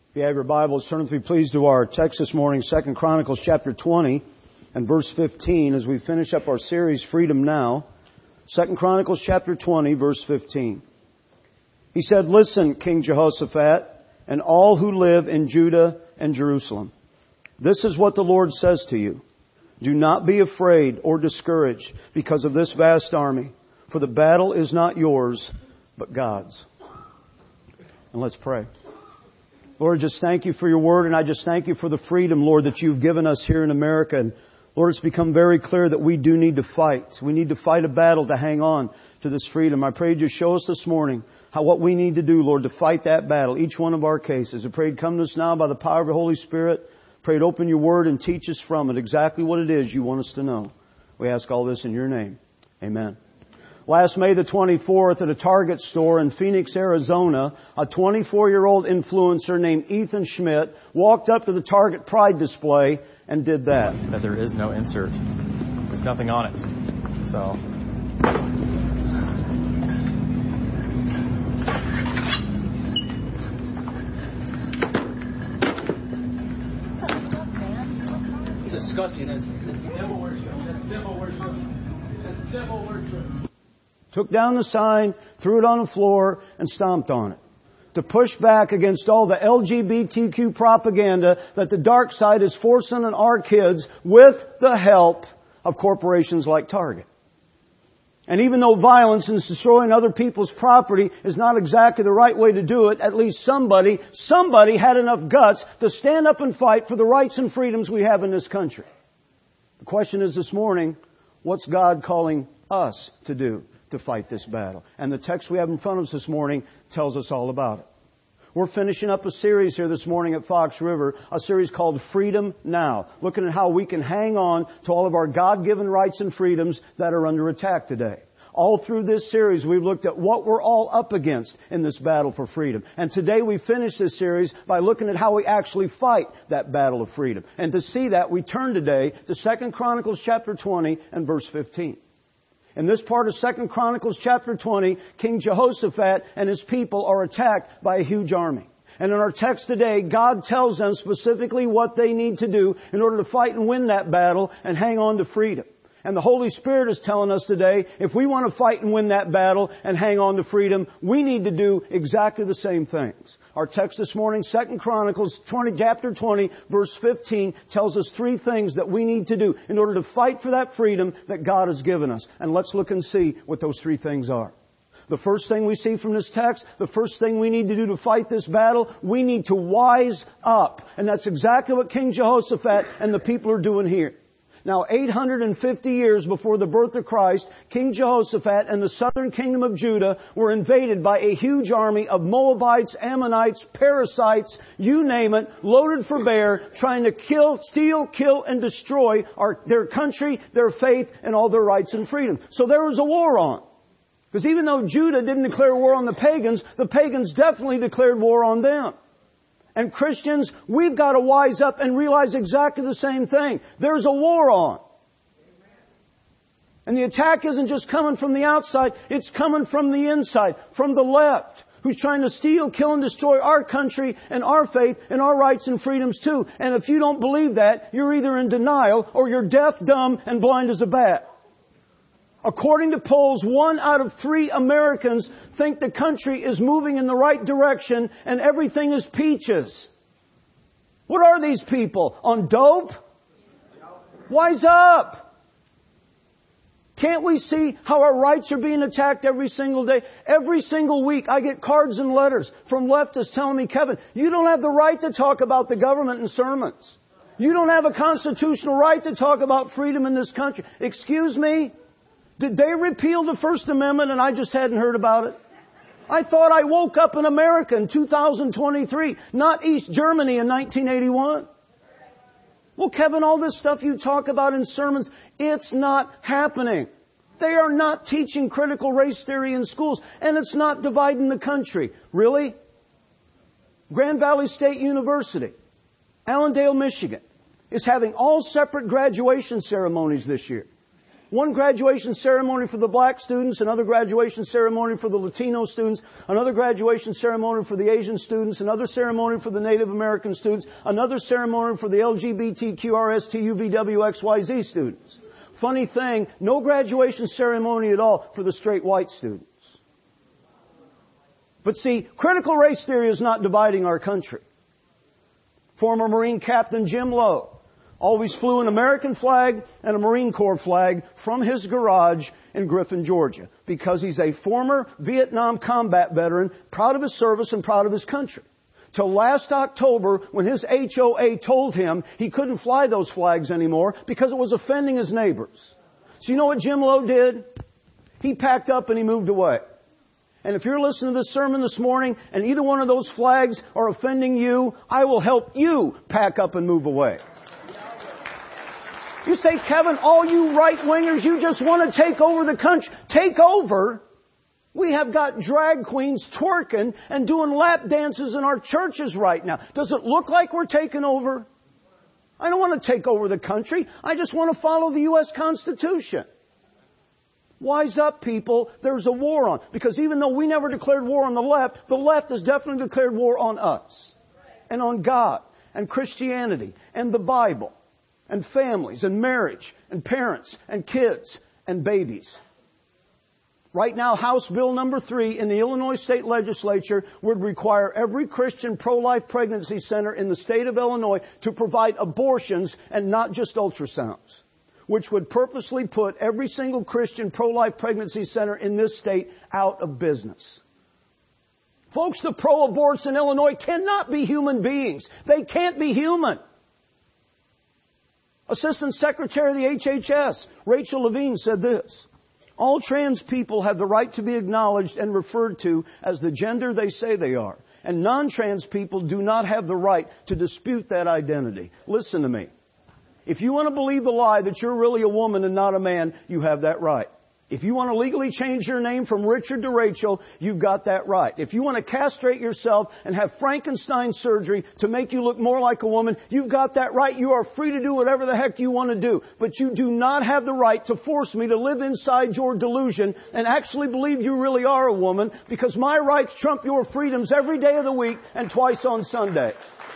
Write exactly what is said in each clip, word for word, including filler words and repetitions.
If you have your Bibles, turn with me please to our text this morning, Second Chronicles chapter twenty and verse fifteen, as we finish up our series, Freedom Now. Second Chronicles chapter twenty, verse fifteen. He said, "Listen, King Jehoshaphat, and all who live in Judah and Jerusalem. This is what the Lord says to you. Do not be afraid or discouraged because of this vast army, for the battle is not yours, but God's." And let's pray. Lord, just thank you for your word, and I just thank you for the freedom, Lord, that you've given us here in America. And Lord, it's become very clear that we do need to fight. We need to fight a battle to hang on to this freedom. I pray you show us this morning how what we need to do, Lord, to fight that battle, each one of our cases. I pray come to us now by the power of the Holy Spirit. Pray to open your word and teach us from it exactly what it is you want us to know. We ask all this in your name. Amen. Last May the twenty-fourth at a Target store in Phoenix, Arizona, a twenty-four-year-old influencer named Ethan Schmidt walked up to the Target Pride display and did that. That there is no insert. There's nothing on it. So... It's disgusting. That's devil worship. That's devil worship. That's devil worship. Took down the sign, threw it on the floor, and stomped on it. To push back against all the L G B T Q propaganda that the dark side is forcing on our kids with the help of corporations like Target. And even though violence and destroying other people's property is not exactly the right way to do it, at least somebody, somebody had enough guts to stand up and fight for the rights and freedoms we have in this country. The question is this morning, what's God calling us to do to fight this battle? And the text we have in front of us this morning tells us all about it. We're finishing up a series here this morning at Fox River, a series called Freedom Now, looking at how we can hang on to all of our God-given rights and freedoms that are under attack today. All through this series, we've looked at what we're all up against in this battle for freedom. And today we finish this series by looking at how we actually fight that battle of freedom. And to see that, we turn today to Second Chronicles chapter twenty and verse fifteen. In this part of Second Chronicles chapter twenty, King Jehoshaphat and his people are attacked by a huge army. And in our text today, God tells them specifically what they need to do in order to fight and win that battle and hang on to freedom. And the Holy Spirit is telling us today, if we want to fight and win that battle and hang on to freedom, we need to do exactly the same things. Our text this morning, Second Chronicles twenty, chapter twenty, verse fifteen, tells us three things that we need to do in order to fight for that freedom that God has given us. And let's look and see what those three things are. The first thing we see from this text, the first thing we need to do to fight this battle, we need to wise up. And that's exactly what King Jehoshaphat and the people are doing here. Now, eight hundred fifty years before the birth of Christ, King Jehoshaphat and the southern kingdom of Judah were invaded by a huge army of Moabites, Ammonites, parasites, you name it, loaded for bear, trying to kill, steal, kill, and destroy our, their country, their faith, and all their rights and freedom. So there was a war on. Because even though Judah didn't declare war on the pagans, the pagans definitely declared war on them. And Christians, we've got to wise up and realize exactly the same thing. There's a war on. And the attack isn't just coming from the outside, it's coming from the inside, from the left, who's trying to steal, kill, and destroy our country and our faith and our rights and freedoms too. And if you don't believe that, you're either in denial or you're deaf, dumb, and blind as a bat. According to polls, one out of three Americans think the country is moving in the right direction and everything is peaches. What are these people? On dope? Wise up! Can't we see how our rights are being attacked every single day? Every single week I get cards and letters from leftists telling me, Kevin, you don't have the right to talk about the government in sermons. You don't have a constitutional right to talk about freedom in this country. Excuse me? Did they repeal the First Amendment and I just hadn't heard about it? I thought I woke up in America in two thousand twenty-three, not East Germany in nineteen eighty-one. Well, Kevin, all this stuff you talk about in sermons, it's not happening. They are not teaching critical race theory in schools, and it's not dividing the country. Really? Grand Valley State University, Allendale, Michigan, is having all separate graduation ceremonies this year. One graduation ceremony for the black students, another graduation ceremony for the Latino students, another graduation ceremony for the Asian students, another ceremony for the Native American students, another ceremony for the L G B T Q R S T U V W X Y Z students. Funny thing, no graduation ceremony at all for the straight white students. But see, critical race theory is not dividing our country. Former Marine Captain Jim Lowe always flew an American flag and a Marine Corps flag from his garage in Griffin, Georgia, because he's a former Vietnam combat veteran, proud of his service and proud of his country. Till last October, when his H O A told him he couldn't fly those flags anymore because it was offending his neighbors. So you know what Jim Lowe did? He packed up and he moved away. And if you're listening to this sermon this morning and either one of those flags are offending you, I will help you pack up and move away. You say, Kevin, all you right-wingers, you just want to take over the country. Take over? We have got drag queens twerking and doing lap dances in our churches right now. Does it look like we're taking over? I don't want to take over the country. I just want to follow the U S Constitution. Wise up, people. There's a war on. Because even though we never declared war on the left, the left has definitely declared war on us. And on God. And Christianity. And the Bible. And families. And marriage. And parents. And kids. And babies. Right now, House Bill number three in the Illinois State Legislature would require every Christian pro-life pregnancy center in the state of Illinois to provide abortions and not just ultrasounds, which would purposely put every single Christian pro-life pregnancy center in this state out of business. Folks, the pro-aborts in Illinois cannot be human beings. They can't be human. Assistant Secretary of the H H S, Rachel Levine, said this: all trans people have the right to be acknowledged and referred to as the gender they say they are. And non-trans people do not have the right to dispute that identity. Listen to me. If you want to believe the lie that you're really a woman and not a man, you have that right. If you want to legally change your name from Richard to Rachel, you've got that right. If you want to castrate yourself and have Frankenstein surgery to make you look more like a woman, you've got that right. You are free to do whatever the heck you want to do. But you do not have the right to force me to live inside your delusion and actually believe you really are a woman, because my rights trump your freedoms every day of the week and twice on Sunday.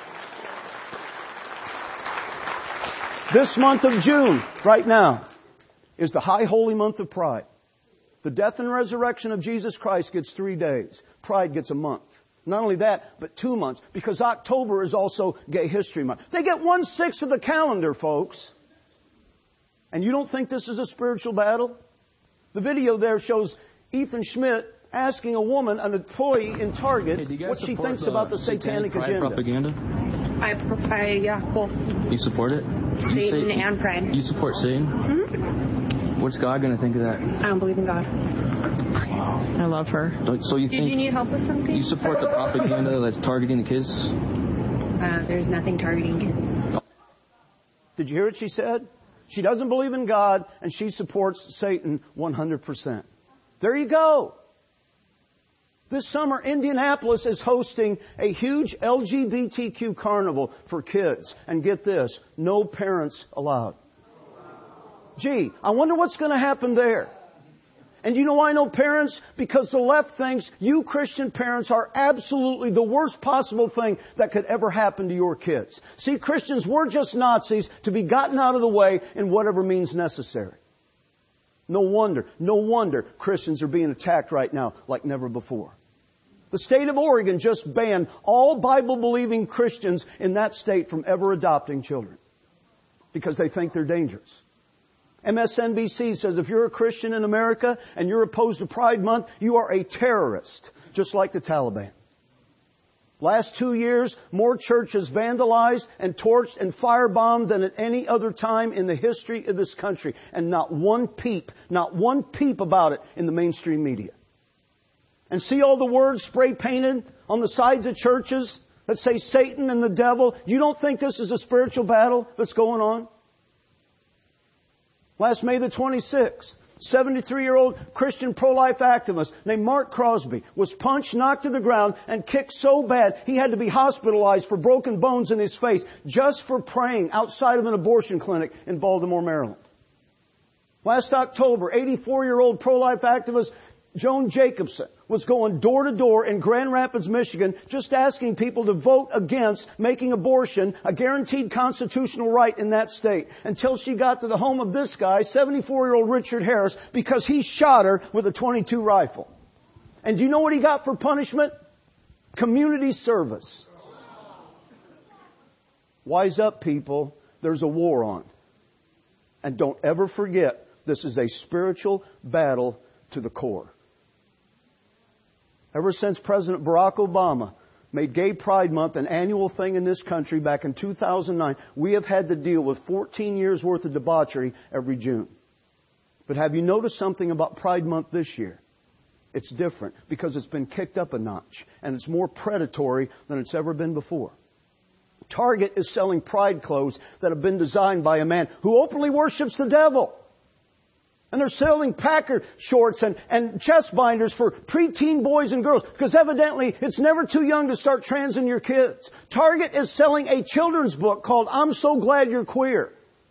This month of June, right now, is the high holy month of Pride. The death and resurrection of Jesus Christ gets three days. Pride gets a month. Not only that, but two months, because October is also Gay History Month. They get one-sixth of the calendar, folks. And you don't think this is a spiritual battle? The video there shows Ethan Schmidt asking a woman, an employee in Target, hey, what she thinks about the satanic, satanic agenda. Propaganda? I, I, yeah, both. You support it? Satan you say, and pride. You support Satan? Mm-hmm. What's God going to think of that? I don't believe in God. Wow. I love her. So you Did think you need help with something? You support the propaganda that's targeting the kids? Uh, there's nothing targeting kids. Did you hear what she said? She doesn't believe in God, and she supports Satan one hundred percent. There you go. This summer, Indianapolis is hosting a huge L G B T Q carnival for kids. And get this, no parents allowed. Gee, I wonder what's going to happen there. And you know why no parents? Because the left thinks you Christian parents are absolutely the worst possible thing that could ever happen to your kids. See, Christians, we're just Nazis to be gotten out of the way in whatever means necessary. No wonder, no wonder Christians are being attacked right now like never before. The state of Oregon just banned all Bible-believing Christians in that state from ever adopting children because they think they're dangerous. M S N B C says if you're a Christian in America and you're opposed to Pride Month, you are a terrorist, just like the Taliban. Last two years, more churches vandalized and torched and firebombed than at any other time in the history of this country. And not one peep, not one peep about it in the mainstream media. And see all the words spray painted on the sides of churches that say Satan and the devil? You don't think this is a spiritual battle that's going on? Last May the twenty-sixth, seventy-three-year-old Christian pro-life activist named Mark Crosby was punched, knocked to the ground, and kicked so bad he had to be hospitalized for broken bones in his face just for praying outside of an abortion clinic in Baltimore, Maryland. Last October, eighty-four-year-old pro-life activist Joan Jacobson was going door to door in Grand Rapids, Michigan, just asking people to vote against making abortion a guaranteed constitutional right in that state, until she got to the home of this guy, seventy-four-year-old Richard Harris, because he shot her with a twenty-two rifle. And do you know what he got for punishment? Community service. Wise up, people. There's a war on. And don't ever forget, this is a spiritual battle to the core. Ever since President Barack Obama made Gay Pride Month an annual thing in this country back in two thousand nine, we have had to deal with fourteen years worth of debauchery every June. But have you noticed something about Pride Month this year? It's different because it's been kicked up a notch and it's more predatory than it's ever been before. Target is selling pride clothes that have been designed by a man who openly worships the devil. And they're selling Packer shorts and, and chest binders for preteen boys and girls, because evidently it's never too young to start transing your kids. Target is selling a children's book called I'm So Glad You're Queer.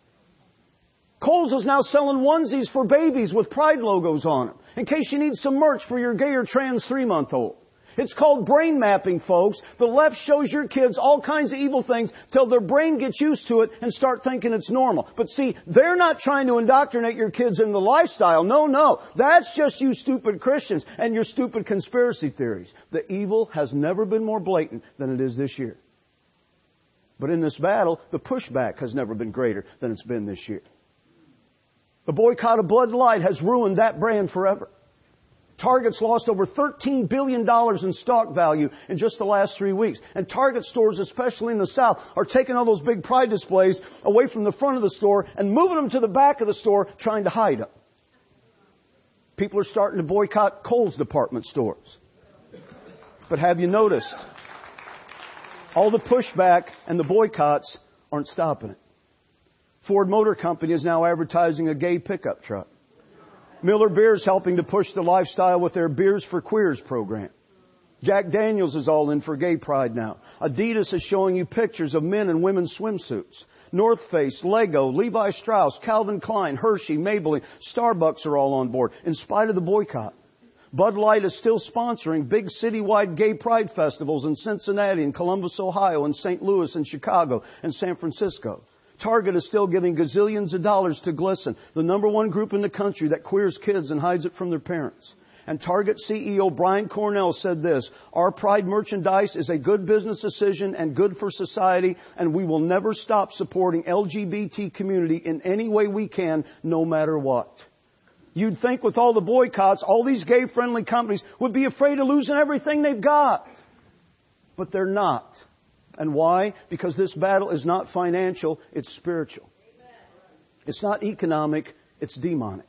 Kohl's is now selling onesies for babies with pride logos on them, in case you need some merch for your gay or trans three-month-old. It's called brain mapping, folks. The left shows your kids all kinds of evil things till their brain gets used to it and start thinking it's normal. But see, they're not trying to indoctrinate your kids in the lifestyle. No, no. That's just you stupid Christians and your stupid conspiracy theories. The evil has never been more blatant than it is this year. But in this battle, the pushback has never been greater than it's been this year. The boycott of Bud Light has ruined that brand forever. Target's lost over thirteen billion dollars in stock value in just the last three weeks. And Target stores, especially in the South, are taking all those big pride displays away from the front of the store and moving them to the back of the store, trying to hide them. People are starting to boycott Kohl's department stores. But have you noticed? All the pushback and the boycotts aren't stopping it. Ford Motor Company is now advertising a gay pickup truck. Miller Beer is helping to push the lifestyle with their Beers for Queers program. Jack Daniels is all in for gay pride now. Adidas is showing you pictures of men in women's swimsuits. North Face, Lego, Levi Strauss, Calvin Klein, Hershey, Maybelline, Starbucks are all on board, in spite of the boycott. Bud Light is still sponsoring big citywide gay pride festivals in Cincinnati and Columbus, Ohio, and Saint Louis and Chicago and San Francisco. Target is still giving gazillions of dollars to Glisten, the number one group in the country that queers kids and hides it from their parents. And Target C E O Brian Cornell said this: our pride merchandise is a good business decision and good for society, and we will never stop supporting L G B T community in any way we can, no matter what. You'd think with all the boycotts, all these gay-friendly companies would be afraid of losing everything they've got. But they're not. And why? Because this battle is not financial, it's spiritual. It's not economic, it's demonic.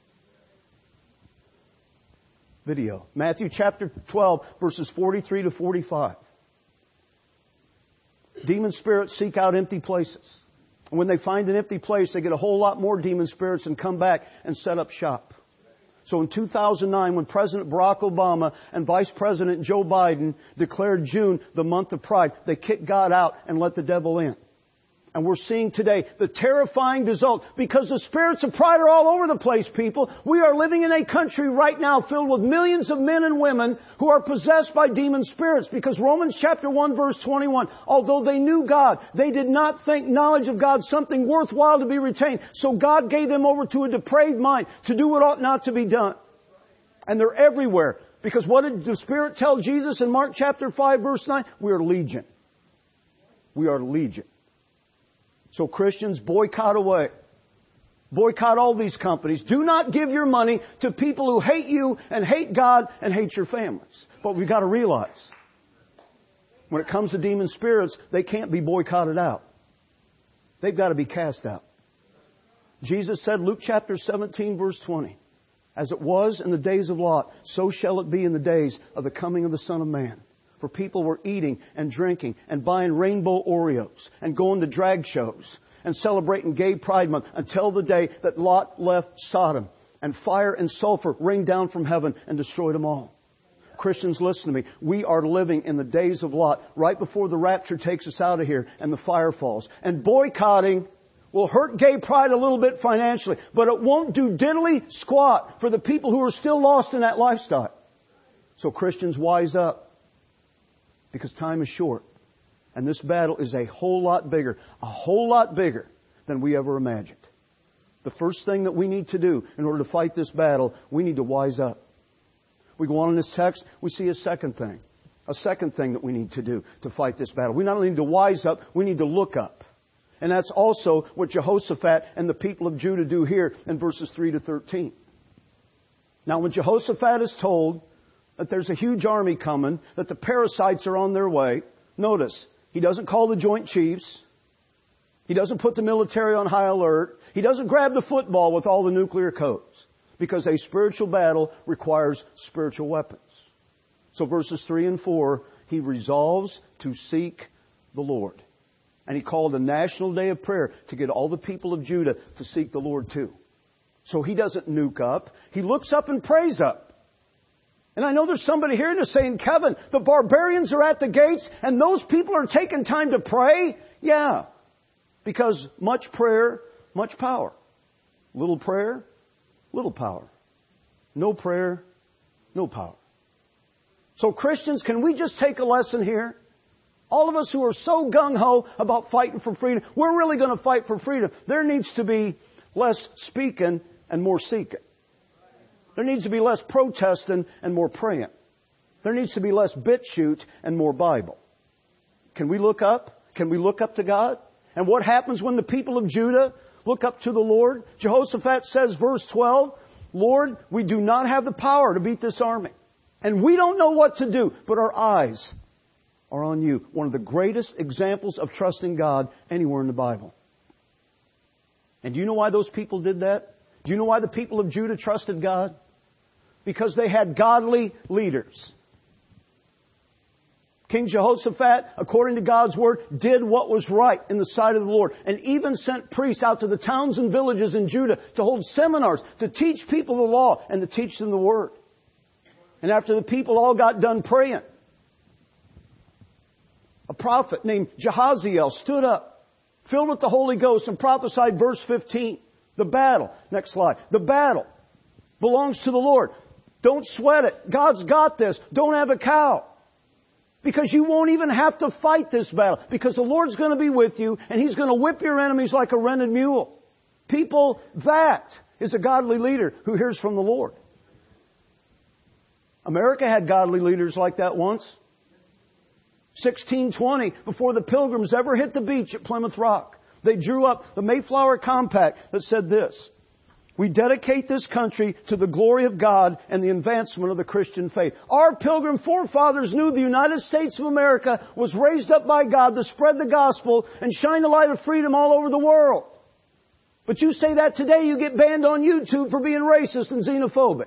Video. Matthew chapter twelve, verses forty-three to forty-five. Demon spirits seek out empty places. And when they find an empty place, they get a whole lot more demon spirits and come back and set up shop. So in two thousand nine, when President Barack Obama and Vice President Joe Biden declared June the month of pride, they kicked God out and let the devil in. And we're seeing today the terrifying result, because the spirits of pride are all over the place, people. We are living in a country right now filled with millions of men and women who are possessed by demon spirits, because Romans chapter one verse twenty-one, although they knew God, they did not think knowledge of God something worthwhile to be retained. So God gave them over to a depraved mind to do what ought not to be done. And they're everywhere. Because what did the Spirit tell Jesus in Mark chapter five verse nine? We are legion. We are legion. So Christians, boycott away. Boycott all these companies. Do not give your money to people who hate you and hate God and hate your families. But we've got to realize, when it comes to demon spirits, they can't be boycotted out. They've got to be cast out. Jesus said, Luke chapter seventeen verse twenty, as it was in the days of Lot, so shall it be in the days of the coming of the Son of Man. For people were eating and drinking and buying rainbow Oreos and going to drag shows and celebrating Gay Pride Month until the day that Lot left Sodom and fire and sulfur rained down from heaven and destroyed them all. Christians, listen to me. We are living in the days of Lot, right before the rapture takes us out of here and the fire falls. And boycotting will hurt gay pride a little bit financially, but it won't do diddly squat for the people who are still lost in that lifestyle. So Christians, wise up, because time is short. And this battle is a whole lot bigger, a whole lot bigger than we ever imagined. The first thing that we need to do in order to fight this battle, we need to wise up. We go on in this text, we see a second thing. A second thing that we need to do to fight this battle. We not only need to wise up, we need to look up. And that's also what Jehoshaphat and the people of Judah do here in verses three to thirteen. Now when Jehoshaphat is told that there's a huge army coming, that the parasites are on their way, notice, he doesn't call the Joint Chiefs. He doesn't put the military on high alert. He doesn't grab the football with all the nuclear codes. Because a spiritual battle requires spiritual weapons. So verses three and four, he resolves to seek the Lord. And he called a national day of prayer to get all the people of Judah to seek the Lord too. So he doesn't nuke up. He looks up and prays up. And I know there's somebody here that's saying, Kevin, the barbarians are at the gates and those people are taking time to pray? Yeah. Because much prayer, much power. Little prayer, little power. No prayer, no power. So Christians, can we just take a lesson here? All of us who are so gung-ho about fighting for freedom, we're really going to fight for freedom. There needs to be less speaking and more seeking. There needs to be less protesting and more praying. There needs to be less bit shoot and more Bible. Can we look up? Can we look up to God? And what happens when the people of Judah look up to the Lord? Jehoshaphat says, verse twelve, Lord, we do not have the power to beat this army. And we don't know what to do, but our eyes are on you. One of the greatest examples of trusting God anywhere in the Bible. And do you know why those people did that? Do you know why the people of Judah trusted God? Because they had godly leaders. King Jehoshaphat, according to God's Word, did what was right in the sight of the Lord. And even sent priests out to the towns and villages in Judah to hold seminars, to teach people the law and to teach them the Word. And after the people all got done praying, a prophet named Jehaziel stood up, filled with the Holy Ghost, and prophesied verse fifteen. The battle, next slide, the battle belongs to the Lord. Don't sweat it. God's got this. Don't have a cow. Because you won't even have to fight this battle. Because the Lord's going to be with you and He's going to whip your enemies like a rented mule. People, that is a godly leader who hears from the Lord. America had godly leaders like that once. sixteen twenty, before the Pilgrims ever hit the beach at Plymouth Rock, they drew up the Mayflower Compact that said this: we dedicate this country to the glory of God and the advancement of the Christian faith. Our Pilgrim forefathers knew the United States of America was raised up by God to spread the gospel and shine the light of freedom all over the world. But you say that today, you get banned on YouTube for being racist and xenophobic.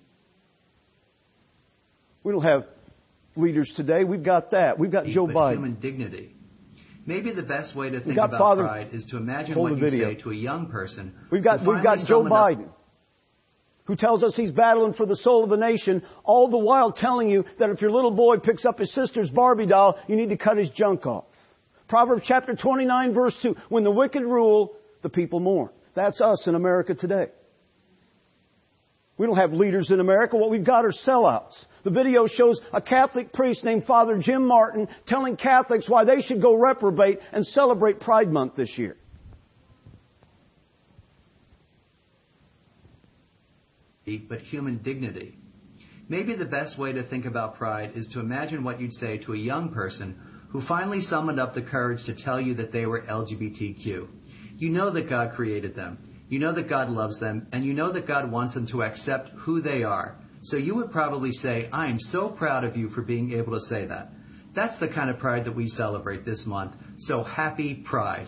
We don't have leaders today. We've got that. We've got Joe Biden. Human dignity. Maybe the best way to think got about Father, pride is to imagine hold what the you video. say to a young person. We've got, who we've got finally Joe summoned up- Biden, who tells us he's battling for the soul of a nation, all the while telling you that if your little boy picks up his sister's Barbie doll, you need to cut his junk off. Proverbs chapter twenty-nine, verse two, when the wicked rule, the people mourn. That's us in America today. We don't have leaders in America. What we've got are sellouts. The video shows a Catholic priest named Father Jim Martin telling Catholics why they should go reprobate and celebrate Pride Month this year. But human dignity. Maybe the best way to think about pride is to imagine what you'd say to a young person who finally summoned up the courage to tell you that they were L G B T Q. You know that God created them. You know that God loves them. And you know that God wants them to accept who they are. So you would probably say, I am so proud of you for being able to say that. That's the kind of pride that we celebrate this month. So happy Pride.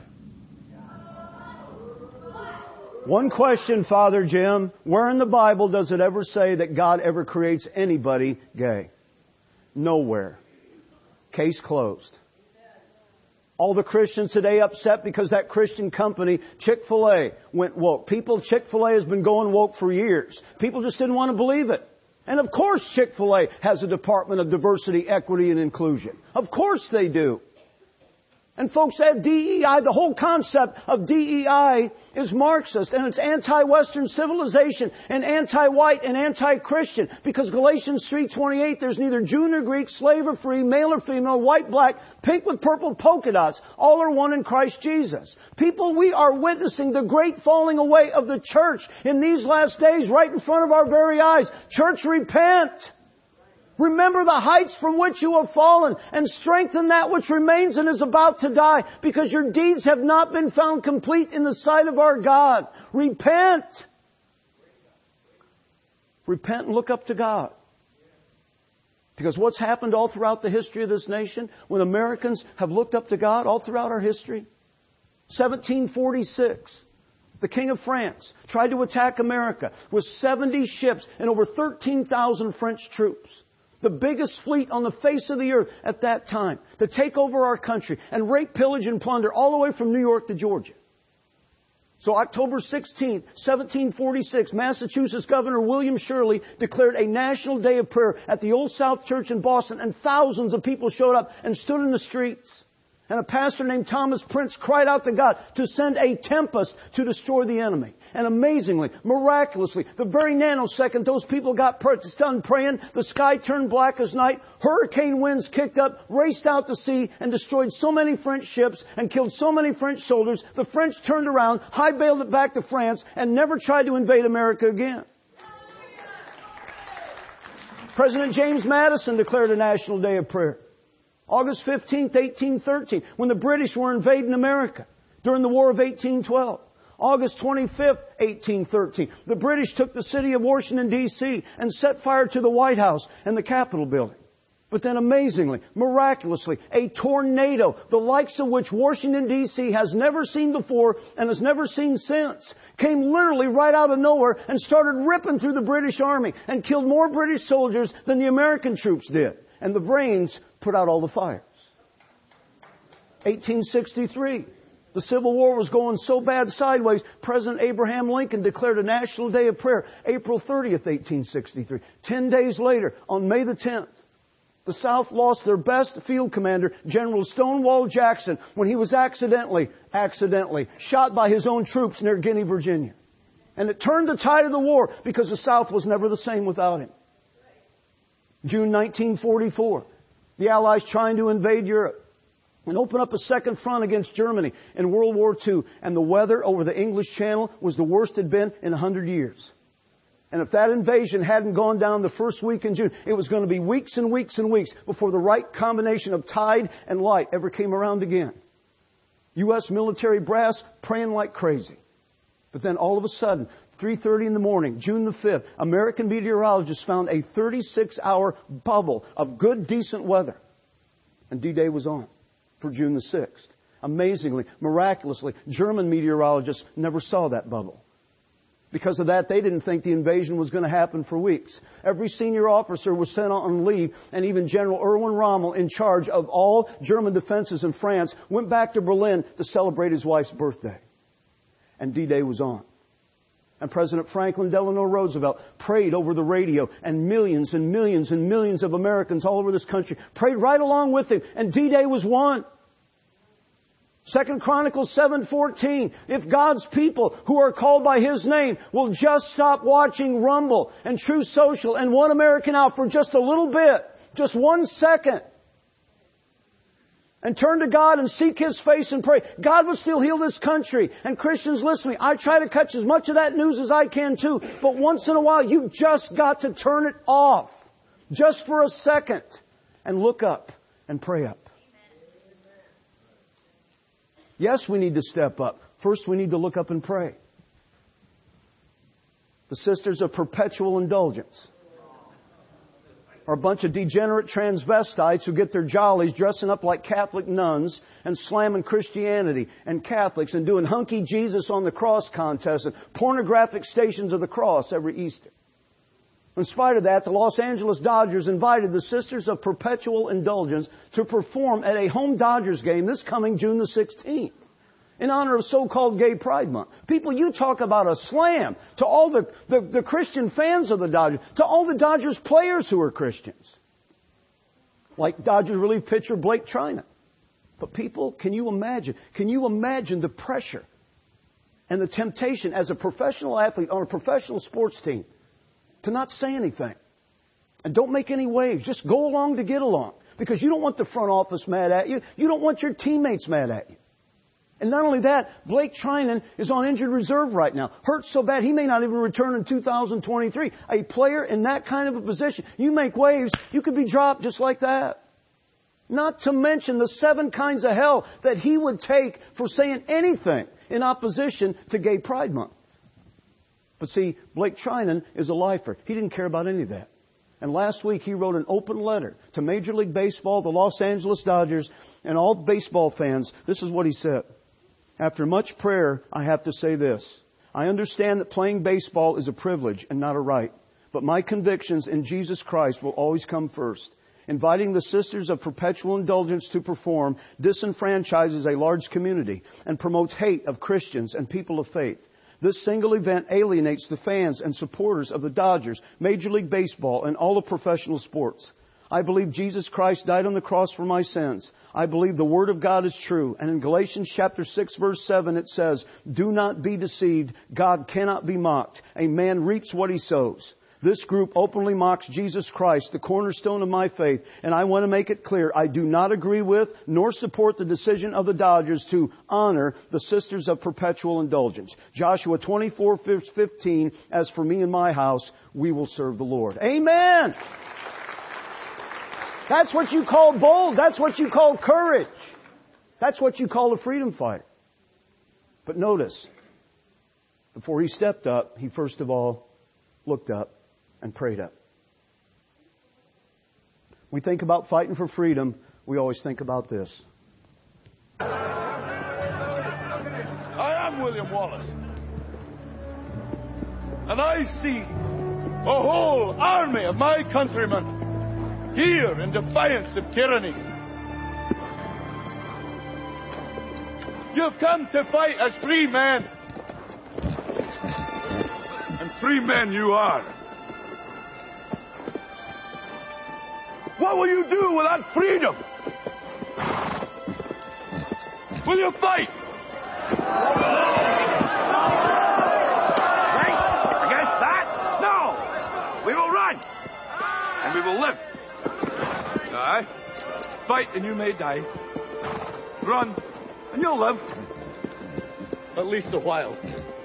One question, Father Jim. Where in the Bible does it ever say that God ever creates anybody gay? Nowhere. Case closed. All the Christians today upset because that Christian company, Chick-fil-A, went woke. People, Chick-fil-A has been going woke for years. People just didn't want to believe it. And of course Chick-fil-A has a department of diversity, equity, and inclusion. Of course they do. And folks, that D E I, the whole concept of D E I is Marxist, and it's anti-Western civilization and anti-white and anti-Christian. Because Galatians three twenty-eight, there's neither Jew nor Greek, slave or free, male or female, white, black, pink with purple polka dots. All are one in Christ Jesus. People, we are witnessing the great falling away of the church in these last days right in front of our very eyes. Church, repent! Remember the heights from which you have fallen, and strengthen that which remains and is about to die, because your deeds have not been found complete in the sight of our God. Repent! Repent and look up to God. Because what's happened all throughout the history of this nation, when Americans have looked up to God all throughout our history? seventeen forty-six. The King of France tried to attack America with seventy ships and over thirteen thousand French troops. The biggest fleet on the face of the earth at that time, to take over our country and rape, pillage, and plunder all the way from New York to Georgia. So October sixteenth, seventeen forty-six, Massachusetts Governor William Shirley declared a national day of prayer at the Old South Church in Boston, and thousands of people showed up and stood in the streets. And a pastor named Thomas Prince cried out to God to send a tempest to destroy the enemy. And amazingly, miraculously, the very nanosecond those people got done praying, the sky turned black as night, hurricane winds kicked up, raced out to sea, and destroyed so many French ships and killed so many French soldiers, the French turned around, hightailed it back to France, and never tried to invade America again. President James Madison declared a national day of prayer. August fifteenth, eighteen thirteen, when the British were invading America during the War of eighteen twelve. August twenty-fifth, eighteen thirteen, the British took the city of Washington, D C and set fire to the White House and the Capitol building. But then amazingly, miraculously, a tornado, the likes of which Washington, D C has never seen before and has never seen since, came literally right out of nowhere and started ripping through the British Army and killed more British soldiers than the American troops did. And the rains put out all the fires. eighteen sixty-three. The Civil War was going so bad sideways, President Abraham Lincoln declared a national day of prayer, April thirtieth, eighteen sixty-three. Ten days later, on May the tenth, the South lost their best field commander, General Stonewall Jackson, when he was accidentally, accidentally shot by his own troops near Guinea, Virginia. And it turned the tide of the war because the South was never the same without him. June nineteen forty-four, the Allies trying to invade Europe and open up a second front against Germany in World War Two. And the weather over the English Channel was the worst it had been in a hundred years. And if that invasion hadn't gone down the first week in June, it was going to be weeks and weeks and weeks before the right combination of tide and light ever came around again. U S military brass praying like crazy. But then all of a sudden, three thirty in the morning, June the fifth, American meteorologists found a thirty-six hour bubble of good, decent weather. And D-Day was on for June the sixth. Amazingly, miraculously, German meteorologists never saw that bubble. Because of that, they didn't think the invasion was going to happen for weeks. Every senior officer was sent on leave, and even General Erwin Rommel, in charge of all German defenses in France, went back to Berlin to celebrate his wife's birthday. And D-Day was on. And President Franklin Delano Roosevelt prayed over the radio, and millions and millions and millions of Americans all over this country prayed right along with him, and D-Day was won. Second Chronicles seven fourteen, if God's people who are called by His name will just stop watching Rumble and Truth Social and One American Out for just a little bit, just one second, and turn to God and seek His face and pray, God will still heal this country. And Christians, listen to me, I try to catch as much of that news as I can too, but once in a while you've just got to turn it off, just for a second, and look up and pray up. Yes, we need to step up. First, we need to look up and pray. The Sisters of Perpetual Indulgence are a bunch of degenerate transvestites who get their jollies dressing up like Catholic nuns and slamming Christianity and Catholics and doing hunky Jesus on the cross contests and pornographic stations of the cross every Easter. In spite of that, the Los Angeles Dodgers invited the Sisters of Perpetual Indulgence to perform at a home Dodgers game this coming June the sixteenth in honor of so-called Gay Pride Month. People, you talk about a slam to all the, the, the Christian fans of the Dodgers, to all the Dodgers players who are Christians. Like Dodgers relief pitcher Blake Trinan. But people, can you imagine? Can you imagine the pressure and the temptation as a professional athlete on a professional sports team to not say anything? And don't make any waves. Just go along to get along. Because you don't want the front office mad at you. You don't want your teammates mad at you. And not only that, Blake Trinan is on injured reserve right now. Hurt so bad he may not even return in two thousand twenty-three. A player in that kind of a position, you make waves, you could be dropped just like that. Not to mention the seven kinds of hell that he would take for saying anything in opposition to Gay Pride Month. But see, Blake Trinan is a lifer. He didn't care about any of that. And last week he wrote an open letter to Major League Baseball, the Los Angeles Dodgers, and all baseball fans. This is what he said. After much prayer, I have to say this. I understand that playing baseball is a privilege and not a right. But my convictions in Jesus Christ will always come first. Inviting the Sisters of Perpetual Indulgence to perform disenfranchises a large community and promotes hate of Christians and people of faith. This single event alienates the fans and supporters of the Dodgers, Major League Baseball, and all of professional sports. I believe Jesus Christ died on the cross for my sins. I believe the Word of God is true. And in Galatians chapter six verse seven it says, do not be deceived. God cannot be mocked. A man reaps what he sows. This group openly mocks Jesus Christ, the cornerstone of my faith, and I want to make it clear, I do not agree with nor support the decision of the Dodgers to honor the Sisters of Perpetual Indulgence. Joshua twenty-four fifteen, as for me and my house, we will serve the Lord. Amen! That's what you call bold. That's what you call courage. That's what you call a freedom fighter. But notice, before he stepped up, he first of all looked up and prayed up. We think about fighting for freedom, we always think about this. I am William Wallace. And I see a whole army of my countrymen here in defiance of tyranny. You've come to fight as free men. And free men you are. What will you do with that freedom? Will you fight? Fight against that? No! We will run! And we will live. Aye. Fight and you may die. Run and you'll live. At least a while.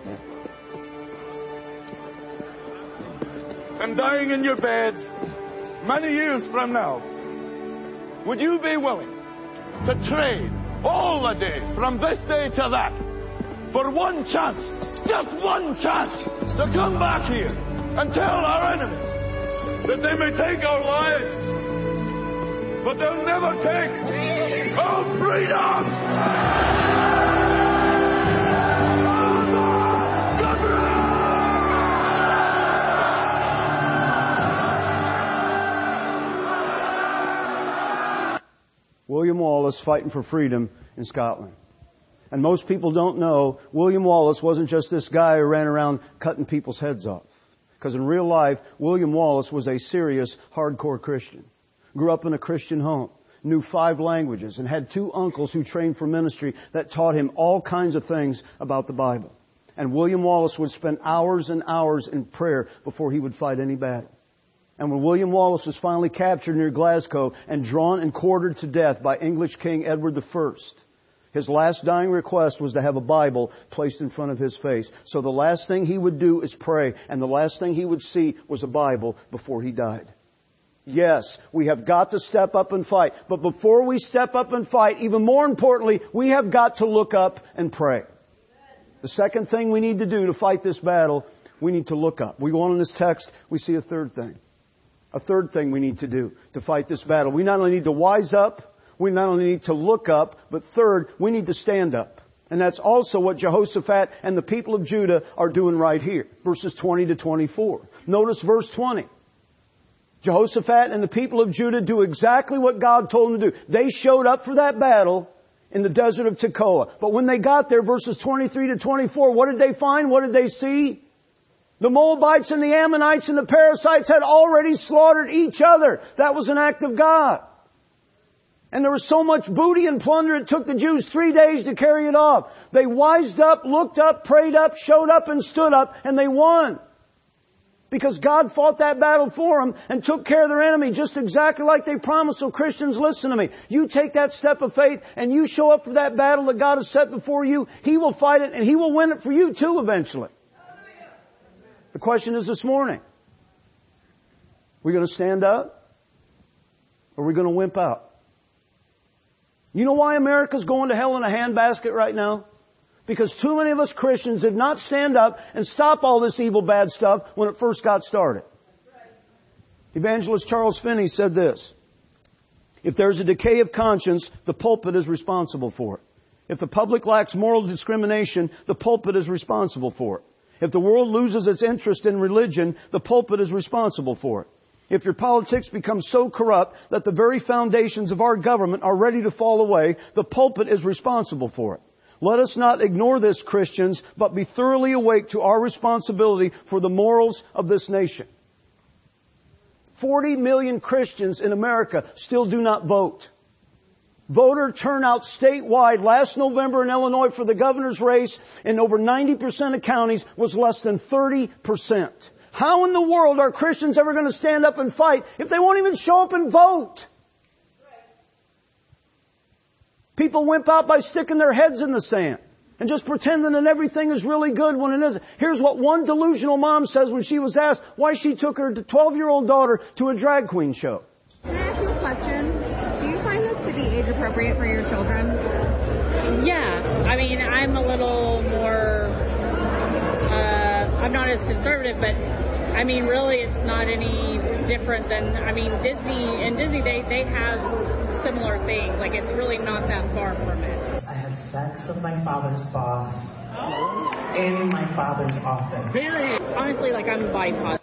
And dying in your beds many years from now, would you be willing to trade all the days from this day to that for one chance, just one chance, to come back here and tell our enemies that they may take our lives, but they'll never take our freedom? William Wallace fighting for freedom in Scotland. And most people don't know William Wallace wasn't just this guy who ran around cutting people's heads off. Because in real life, William Wallace was a serious, hardcore Christian. Grew up in a Christian home, knew five languages, and had two uncles who trained for ministry that taught him all kinds of things about the Bible. And William Wallace would spend hours and hours in prayer before he would fight any battle. And when William Wallace was finally captured near Glasgow and drawn and quartered to death by English King Edward the First, his last dying request was to have a Bible placed in front of his face. So the last thing he would do is pray, and the last thing he would see was a Bible before he died. Yes, we have got to step up and fight. But before we step up and fight, even more importantly, we have got to look up and pray. The second thing we need to do to fight this battle, we need to look up. We go on in this text, we see a third thing. A third thing we need to do to fight this battle. We not only need to wise up, we not only need to look up, but third, we need to stand up. And that's also what Jehoshaphat and the people of Judah are doing right here. Verses twenty to twenty-four. Notice verse twenty. Jehoshaphat and the people of Judah do exactly what God told them to do. They showed up for that battle in the desert of Tekoa. But when they got there, verses twenty-three to twenty-four, what did they find? What did they see? The Moabites and the Ammonites and the Perizzites had already slaughtered each other. That was an act of God. And there was so much booty and plunder it took the Jews three days to carry it off. They wised up, looked up, prayed up, showed up and stood up, and they won. Because God fought that battle for them and took care of their enemy just exactly like they promised. So Christians, listen to me. You take that step of faith and you show up for that battle that God has set before you. He will fight it and He will win it for you too eventually. The question is this morning, we going to stand up or are we going to wimp out? You know why America's going to hell in a handbasket right now? Because too many of us Christians did not stand up and stop all this evil, bad stuff when it first got started. Evangelist Charles Finney said this: if there's a decay of conscience, the pulpit is responsible for it. If the public lacks moral discrimination, the pulpit is responsible for it. If the world loses its interest in religion, the pulpit is responsible for it. If your politics become so corrupt that the very foundations of our government are ready to fall away, the pulpit is responsible for it. Let us not ignore this, Christians, but be thoroughly awake to our responsibility for the morals of this nation. Forty million Christians in America still do not vote. Voter turnout statewide last November in Illinois for the governor's race in over ninety percent of counties was less than thirty percent. How in the world are Christians ever going to stand up and fight if they won't even show up and vote? People wimp out by sticking their heads in the sand and just pretending that everything is really good when it isn't. Here's what one delusional mom says when she was asked why she took her twelve-year-old daughter to a drag queen show. Can I ask you a question? Do you find this to be age appropriate for your children? Yeah. I mean, I'm a little more, uh, I'm not as conservative, but I mean, really it's not any different than, I mean, Disney, and Disney, they, they have similar things. Like, it's really not that far from it. I had sex with my father's boss in my father's office. Very. Honestly, like, I'm bi positive.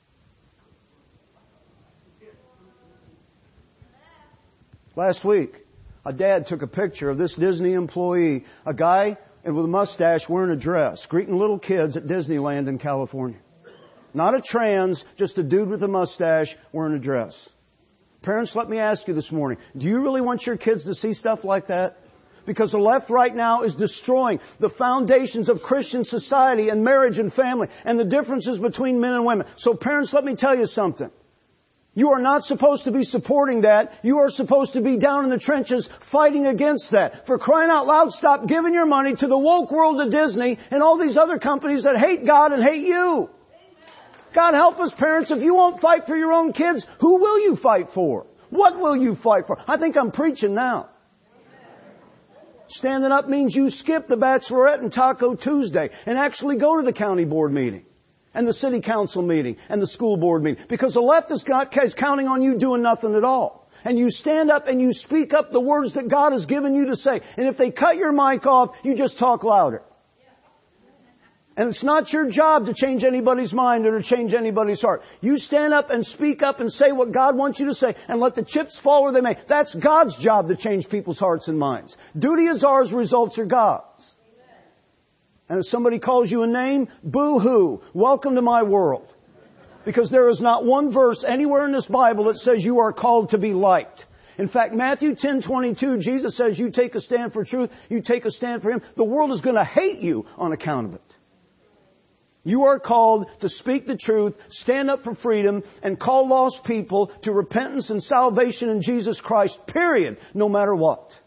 Last week, a dad took a picture of this Disney employee, a guy with a mustache wearing a dress, greeting little kids at Disneyland in California. Not a trans, just a dude with a mustache wearing a dress. Parents, let me ask you this morning, do you really want your kids to see stuff like that? Because the left right now is destroying the foundations of Christian society and marriage and family and the differences between men and women. So parents, let me tell you something. You are not supposed to be supporting that. You are supposed to be down in the trenches fighting against that. For crying out loud, stop giving your money to the woke world of Disney and all these other companies that hate God and hate you. God help us, parents, if you won't fight for your own kids, who will you fight for? What will you fight for? I think I'm preaching now. Standing up means you skip the Bachelorette and Taco Tuesday and actually go to the county board meeting and the city council meeting and the school board meeting, because the left is, got, is counting on you doing nothing at all. And you stand up and you speak up the words that God has given you to say. And if they cut your mic off, you just talk louder. And it's not your job to change anybody's mind or to change anybody's heart. You stand up and speak up and say what God wants you to say and let the chips fall where they may. That's God's job to change people's hearts and minds. Duty is ours, results are God's. And if somebody calls you a name, boo-hoo, welcome to my world. Because there is not one verse anywhere in this Bible that says you are called to be liked. In fact, Matthew ten twenty-two, Jesus says you take a stand for truth, you take a stand for Him. The world is going to hate you on account of it. You are called to speak the truth, stand up for freedom, and call lost people to repentance and salvation in Jesus Christ, period, no matter what.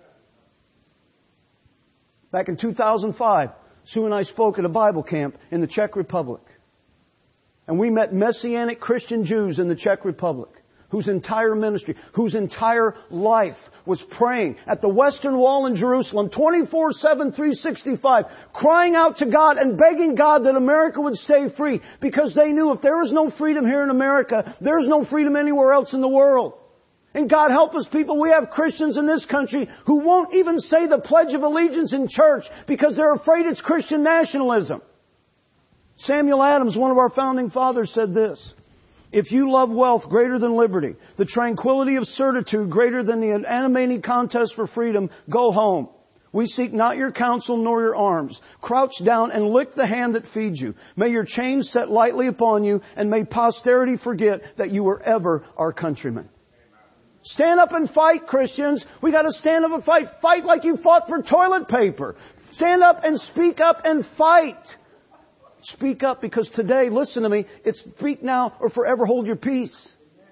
Back in two thousand five, Sue and I spoke at a Bible camp in the Czech Republic. And we met Messianic Christian Jews in the Czech Republic, whose entire ministry, whose entire life was praying at the Western Wall in Jerusalem, twenty-four seven, three sixty-five, crying out to God and begging God that America would stay free, because they knew if there was no freedom here in America, there's no freedom anywhere else in the world. And God help us, people, we have Christians in this country who won't even say the Pledge of Allegiance in church because they're afraid it's Christian nationalism. Samuel Adams, one of our founding fathers, said this: if you love wealth greater than liberty, the tranquility of certitude greater than the animating contest for freedom, go home. We seek not your counsel nor your arms. Crouch down and lick the hand that feeds you. May your chains set lightly upon you, and may posterity forget that you were ever our countrymen. Stand up and fight, Christians. We got to stand up and fight. Fight like you fought for toilet paper. Stand up and speak up and fight. Speak up, because today, listen to me, it's speak now or forever hold your peace.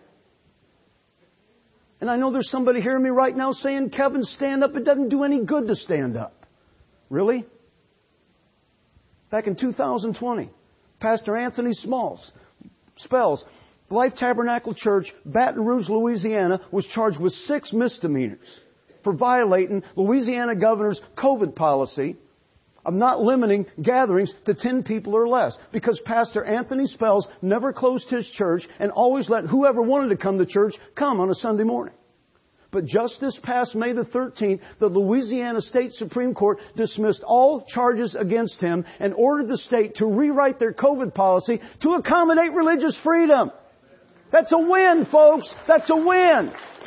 And I know there's somebody hearing me right now saying, Kevin, stand up. It doesn't do any good to stand up. Really? Back in two thousand twenty, Pastor Anthony Smalls, Spells, Life Tabernacle Church, Baton Rouge, Louisiana, was charged with six misdemeanors for violating Louisiana governor's COVID policy of not limiting gatherings to ten people or less, because Pastor Anthony Spells never closed his church and always let whoever wanted to come to church come on a Sunday morning. But just this past May the thirteenth, the Louisiana State Supreme Court dismissed all charges against him and ordered the state to rewrite their COVID policy to accommodate religious freedom. That's a win, folks. That's a win.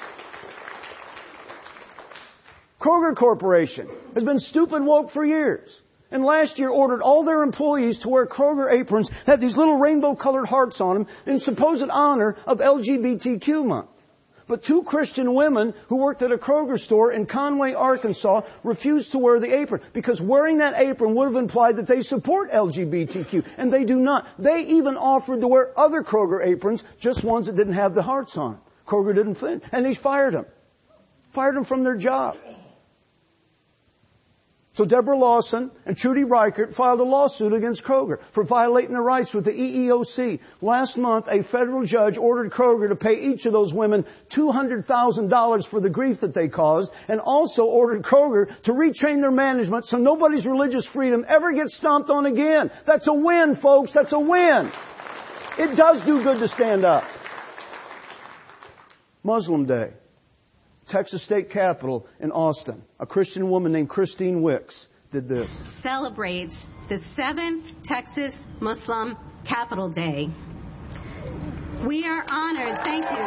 Kroger Corporation has been stupid woke for years. And last year ordered all their employees to wear Kroger aprons that had these little rainbow colored hearts on them in supposed honor of L G B T Q month. But two Christian women who worked at a Kroger store in Conway, Arkansas, refused to wear the apron because wearing that apron would have implied that they support L G B T Q. And they do not. They even offered to wear other Kroger aprons, just ones that didn't have the hearts on. Kroger didn't fit. And they fired them. Fired them from their job. So Deborah Lawson and Trudy Reichert filed a lawsuit against Kroger for violating their rights with the E E O C. Last month, a federal judge ordered Kroger to pay each of those women two hundred thousand dollars for the grief that they caused, and also ordered Kroger to retrain their management so nobody's religious freedom ever gets stomped on again. That's a win, folks. That's a win. It does do good to stand up. Muslim Day. Texas State Capitol in Austin. A Christian woman named Christine Wicks did this. Celebrates the seventh Texas Muslim Capital Day. We are honored. Thank you.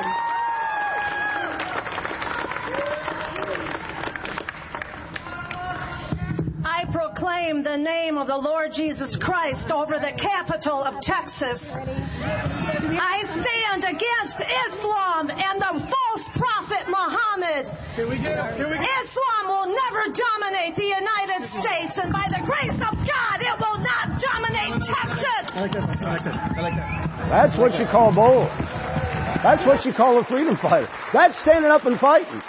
I proclaim the name of the Lord Jesus Christ over the capital of Texas. I stand against Islam and the false prophet Muhammad. Here we go. Here we go. Islam will never dominate the United States, and by the grace of God, it will not dominate Texas. I like that. I like that. I like that. That's what you call bold. That's what you call a freedom fighter. That's standing up and fighting.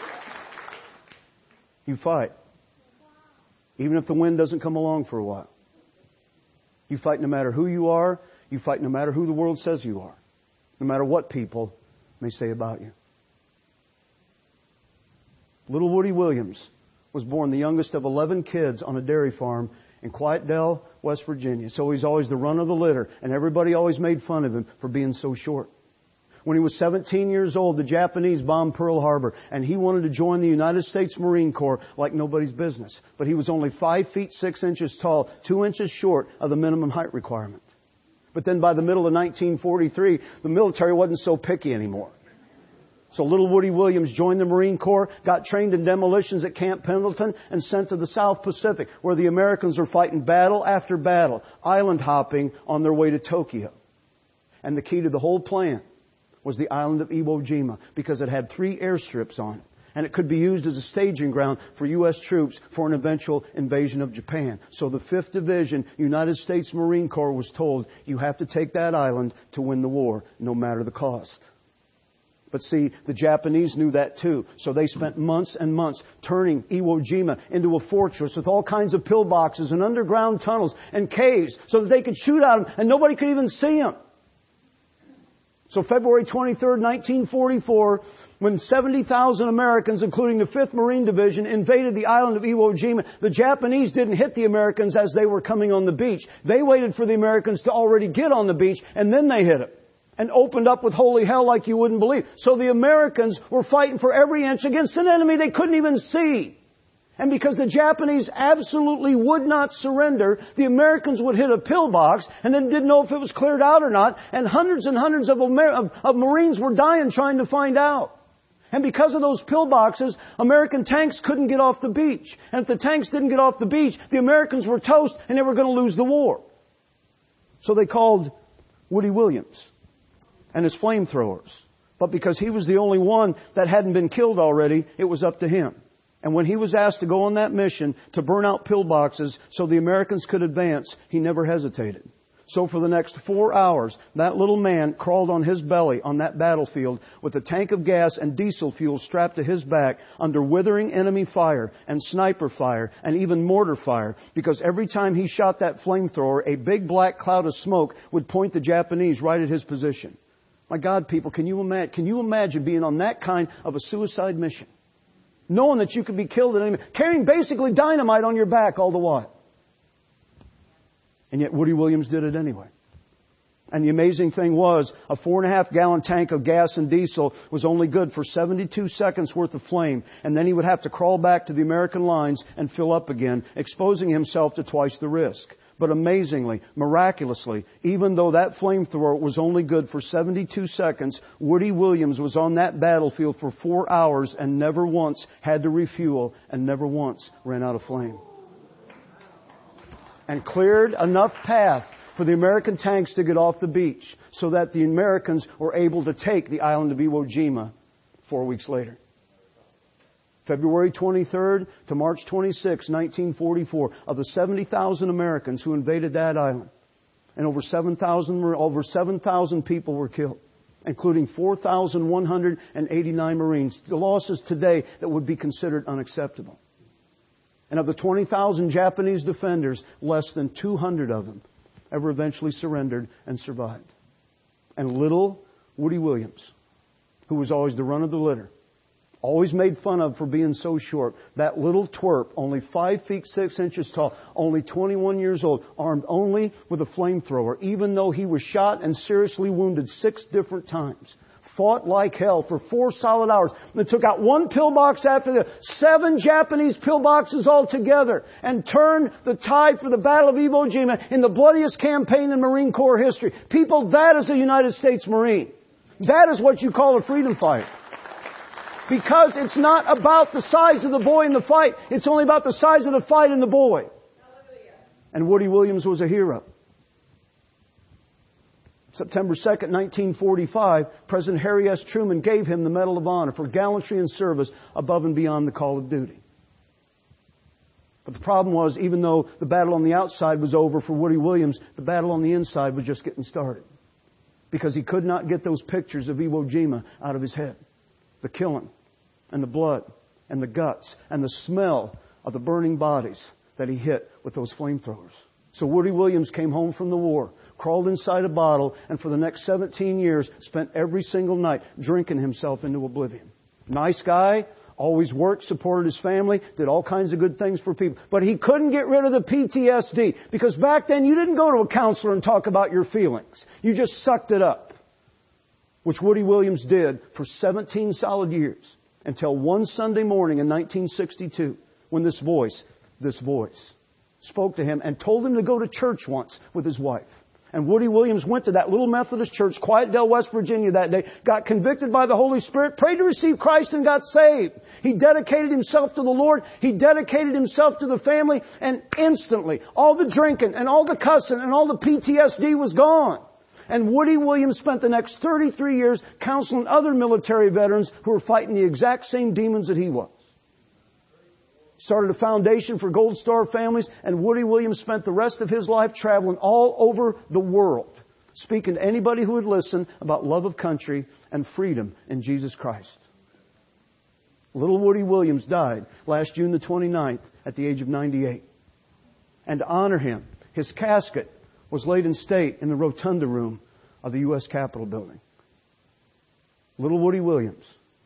You fight. Even if the wind doesn't come along for a while. You fight no matter who you are. You fight no matter who the world says you are. No matter what people may say about you. Little Woody Williams was born the youngest of eleven kids on a dairy farm in Quiet Dell, West Virginia. So he's always the run of the litter, and everybody always made fun of him for being so short. When he was seventeen years old, the Japanese bombed Pearl Harbor, and he wanted to join the United States Marine Corps like nobody's business. But he was only five feet six inches tall, two inches short of the minimum height requirement. But then by the middle of nineteen forty-three, the military wasn't so picky anymore. So little Woody Williams joined the Marine Corps, got trained in demolitions at Camp Pendleton, and sent to the South Pacific, where the Americans were fighting battle after battle, island hopping on their way to Tokyo. And the key to the whole plan was the island of Iwo Jima, because it had three airstrips on it. And it could be used as a staging ground for U S troops for an eventual invasion of Japan. So the fifth Division, United States Marine Corps, was told, you have to take that island to win the war, no matter the cost. But see, the Japanese knew that too. So they spent months and months turning Iwo Jima into a fortress with all kinds of pillboxes and underground tunnels and caves so that they could shoot at them and nobody could even see them. So February twenty-third, nineteen forty-four, when seventy thousand Americans, including the fifth Marine Division, invaded the island of Iwo Jima, the Japanese didn't hit the Americans as they were coming on the beach. They waited for the Americans to already get on the beach, and then they hit them. And opened up with holy hell like you wouldn't believe. So the Americans were fighting for every inch against an enemy they couldn't even see. And because the Japanese absolutely would not surrender, the Americans would hit a pillbox and then didn't know if it was cleared out or not. And hundreds and hundreds of, Amer- of, of Marines were dying trying to find out. And because of those pillboxes, American tanks couldn't get off the beach. And if the tanks didn't get off the beach, the Americans were toast and they were going to lose the war. So they called Woody Williams and his flamethrowers But because he was the only one that hadn't been killed already, it was up to him. And when he was asked to go on that mission to burn out pillboxes so the Americans could advance, he never hesitated. So for the next four hours, that little man crawled on his belly on that battlefield with a tank of gas and diesel fuel strapped to his back under withering enemy fire and sniper fire and even mortar fire, because every time he shot that flamethrower, a big black cloud of smoke would point the Japanese right at his position. My God, people, can you imagine, can you imagine being on that kind of a suicide mission? Knowing that you could be killed at any minute, carrying basically dynamite on your back all the while. And yet Woody Williams did it anyway. And the amazing thing was, a four and a half gallon tank of gas and diesel was only good for seventy-two seconds worth of flame. And then he would have to crawl back to the American lines and fill up again, exposing himself to twice the risk. But amazingly, miraculously, even though that flamethrower was only good for seventy-two seconds, Woody Williams was on that battlefield for four hours and never once had to refuel and never once ran out of flame. And cleared enough path for the American tanks to get off the beach so that the Americans were able to take the island of Iwo Jima four weeks later. February twenty-third to March twenty-sixth, nineteen forty-four, of the seventy thousand Americans who invaded that island. And over seven thousand, over seven thousand people were killed, including four thousand one hundred eighty-nine Marines. The losses today that would be considered unacceptable. And of the twenty thousand Japanese defenders, less than two hundred of them ever eventually surrendered and survived. And little Woody Williams, who was always the run of the litter, always made fun of for being so short, that little twerp, only five feet six inches tall, only twenty-one years old, armed only with a flamethrower, even though he was shot and seriously wounded six different times, fought like hell for four solid hours. They took out one pillbox after the seven Japanese pillboxes altogether, and turned the tide for the Battle of Iwo Jima in the bloodiest campaign in Marine Corps history. People, that is a United States Marine. That is what you call a freedom fighter. Because it's not about the size of the boy in the fight. It's only about the size of the fight in the boy. And Woody Williams was a hero. September second, nineteen forty-five, President Harry S. Truman gave him the Medal of Honor for gallantry and service above and beyond the call of duty. But the problem was, even though the battle on the outside was over for Woody Williams, the battle on the inside was just getting started. Because he could not get those pictures of Iwo Jima out of his head. The killing, and the blood, and the guts, and the smell of the burning bodies that he hit with those flamethrowers. So Woody Williams came home from the war, crawled inside a bottle, and for the next seventeen years spent every single night drinking himself into oblivion. Nice guy, always worked, supported his family, did all kinds of good things for people. But he couldn't get rid of the P T S D, because back then you didn't go to a counselor and talk about your feelings. You just sucked it up. Which Woody Williams did for seventeen solid years, until one Sunday morning in nineteen sixty-two, when this voice, this voice, spoke to him and told him to go to church once with his wife. And Woody Williams went to that little Methodist church, Quietdale, West Virginia that day, got convicted by the Holy Spirit, prayed to receive Christ, and got saved. He dedicated himself to the Lord. He dedicated himself to the family, and instantly all the drinking and all the cussing and all the P T S D was gone. And Woody Williams spent the next thirty-three years counseling other military veterans who were fighting the exact same demons that he was. Started a foundation for Gold Star families, and Woody Williams spent the rest of his life traveling all over the world, speaking to anybody who would listen about love of country and freedom in Jesus Christ. Little Woody Williams died last June the twenty-ninth at the age of ninety-eight. And to honor him, his casket was laid in state in the rotunda room of the U S Capitol building. Little Woody Williams,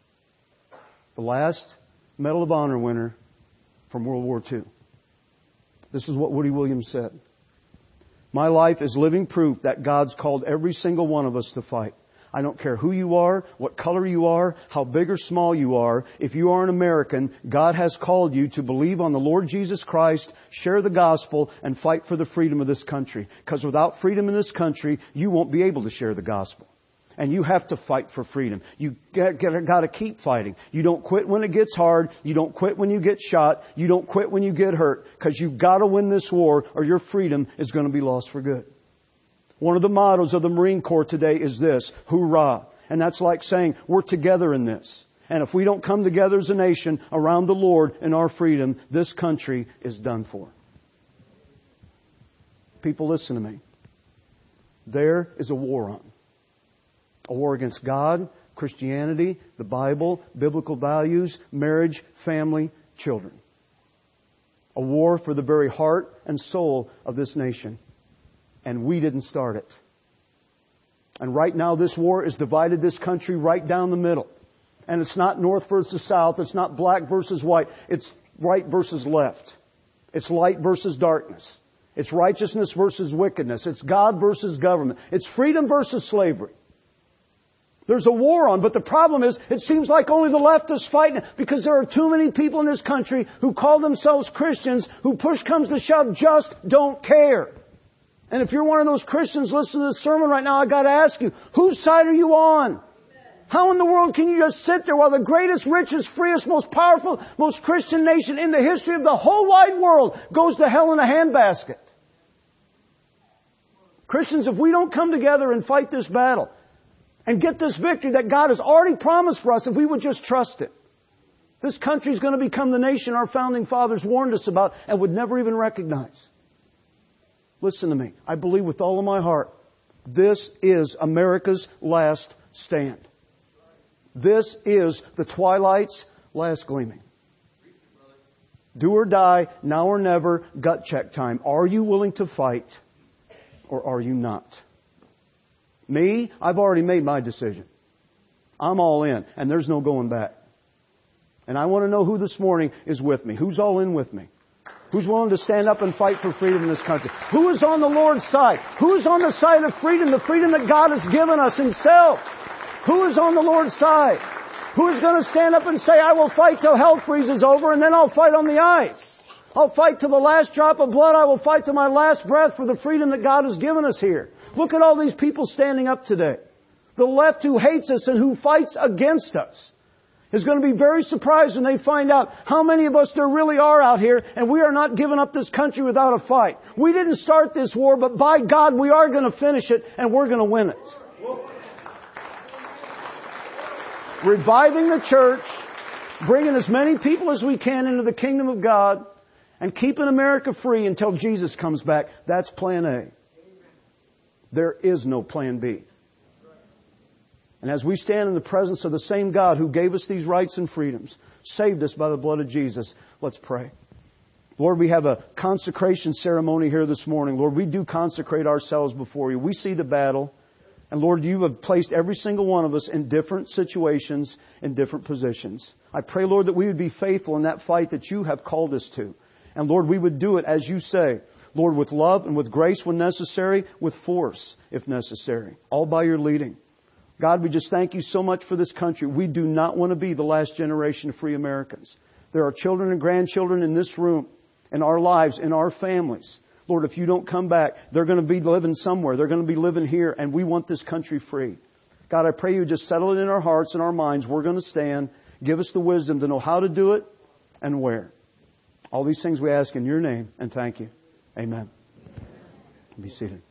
the last Medal of Honor winner from World War Two. This is what Woody Williams said. My life is living proof that God's called every single one of us to fight. I don't care who you are, what color you are, how big or small you are. If you are an American, God has called you to believe on the Lord Jesus Christ, share the gospel, and fight for the freedom of this country. Because without freedom in this country, you won't be able to share the gospel. And you have to fight for freedom. You got to keep fighting. You don't quit when it gets hard. You don't quit when you get shot. You don't quit when you get hurt. Because you've got to win this war, or your freedom is going to be lost for good. One of the mottos of the Marine Corps today is this: hoorah. And that's like saying we're together in this. And if we don't come together as a nation around the Lord and our freedom, this country is done for. People, listen to me. There is a war on. A war against God, Christianity, the Bible, biblical values, marriage, family, children. A war for the very heart and soul of this nation. And we didn't start it. And right now this war has divided this country right down the middle. And it's not north versus south. It's not black versus white. It's right versus left. It's light versus darkness. It's righteousness versus wickedness. It's God versus government. It's freedom versus slavery. There's a war on, but the problem is it seems like only the left is fighting because there are too many people in this country who call themselves Christians who, push comes to shove, just don't care. And if you're one of those Christians listening to this sermon right now, I got to ask you, whose side are you on? How in the world can you just sit there while the greatest, richest, freest, most powerful, most Christian nation in the history of the whole wide world goes to hell in a handbasket? Christians, if we don't come together and fight this battle and get this victory that God has already promised for us, if we would just trust it, this country is going to become the nation our founding fathers warned us about and would never even recognize. Listen to me. I believe with all of my heart, this is America's last stand. This is the twilight's last gleaming. Do or die, now or never, gut check time. Are you willing to fight or are you not? Me, I've already made my decision. I'm all in and there's no going back. And I want to know who this morning is with me. Who's all in with me? Who's willing to stand up and fight for freedom in this country? Who is on the Lord's side? Who is on the side of freedom, the freedom that God has given us Himself? Who is on the Lord's side? Who is going to stand up and say, I will fight till hell freezes over and then I'll fight on the ice. I'll fight till the last drop of blood. I will fight till my last breath for the freedom that God has given us here. Look at all these people standing up today. The left who hates us and who fights against us is going to be very surprised when they find out how many of us there really are out here, and we are not giving up this country without a fight. We didn't start this war, but by God, we are going to finish it, and we're going to win it. Reviving the church, bringing as many people as we can into the kingdom of God, and keeping America free until Jesus comes back. That's plan A. There is no plan B. And as we stand in the presence of the same God who gave us these rights and freedoms, saved us by the blood of Jesus, let's pray. Lord, we have a consecration ceremony here this morning. Lord, we do consecrate ourselves before you. We see the battle. And Lord, you have placed every single one of us in different situations, in different positions. I pray, Lord, that we would be faithful in that fight that you have called us to. And Lord, we would do it as you say. Lord, with love and with grace when necessary, with force if necessary. All by your leading. God, we just thank you so much for this country. We do not want to be the last generation of free Americans. There are children and grandchildren in this room, in our lives, in our families. Lord, if you don't come back, they're going to be living somewhere. They're going to be living here, and we want this country free. God, I pray you just settle it in our hearts and our minds. We're going to stand. Give us the wisdom to know how to do it and where. All these things we ask in your name, and thank you. Amen. Be seated.